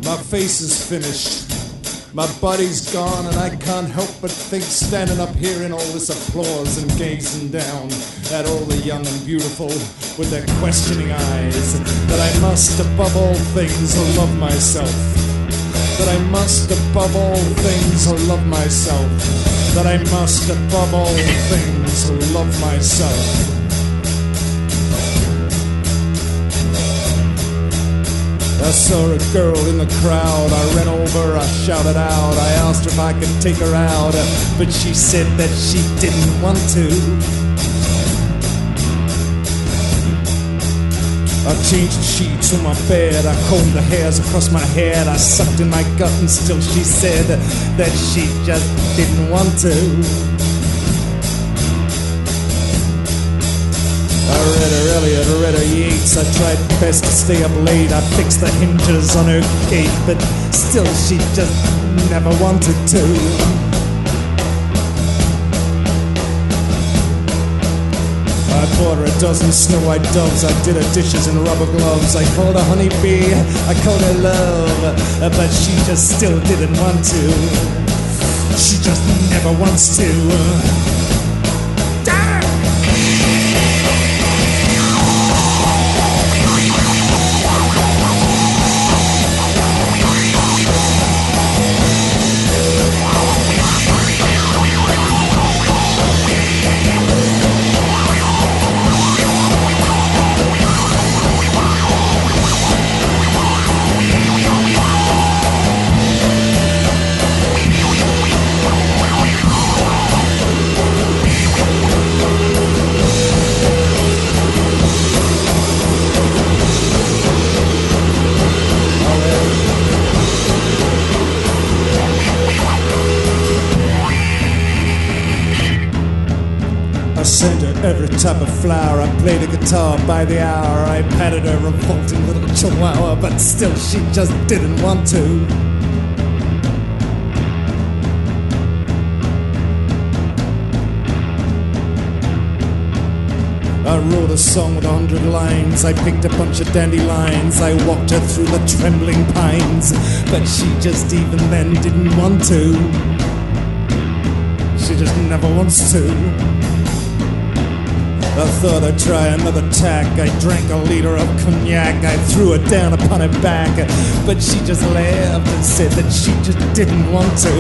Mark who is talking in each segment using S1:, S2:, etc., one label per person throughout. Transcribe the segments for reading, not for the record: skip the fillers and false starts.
S1: My face is finished. My body's gone, and I can't help but think, standing up here in all this applause and gazing down at all the young and beautiful with their questioning eyes, that I must, above all things, love myself. That I must, above all things, love myself. That I must, above all things, love myself. I saw a girl in the crowd, I ran over, I shouted out, I asked her if I could take her out, but she said that she didn't want to. I changed the sheets on my bed, I combed the hairs across my head, I sucked in my gut and still she said that she just didn't want to. I read her Eliot, I read her Yeats, I tried best to stay up late, I fixed the hinges on her gate, but still she just never wanted to. I bought her a dozen Snow White doves, I did her dishes in rubber gloves, I called her honeybee, I called her love, but she just still didn't want to. She just never wants to. I sent her every type of flower, I played the guitar by the hour, I patted her revolting little chihuahua, but still she just didn't want to. I wrote a song with 100 lines, I picked a bunch of dandelions, I walked her through the trembling pines, but she just even then didn't want to. She just never wants to. I thought I'd try another tack, I drank a liter of cognac, I threw her down upon her back, but she just laughed and said that she just didn't want to.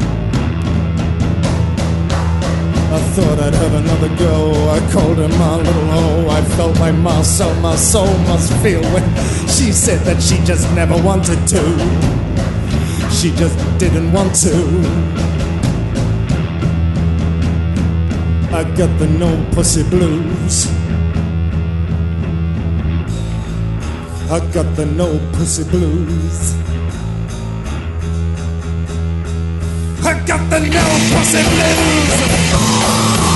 S1: I thought I'd have another go, I called her my little hoe, I felt like my soul must feel when she said that she just never wanted to. She just didn't want to. I got the no pussy blues. I got the no pussy blues. I got the no pussy blues.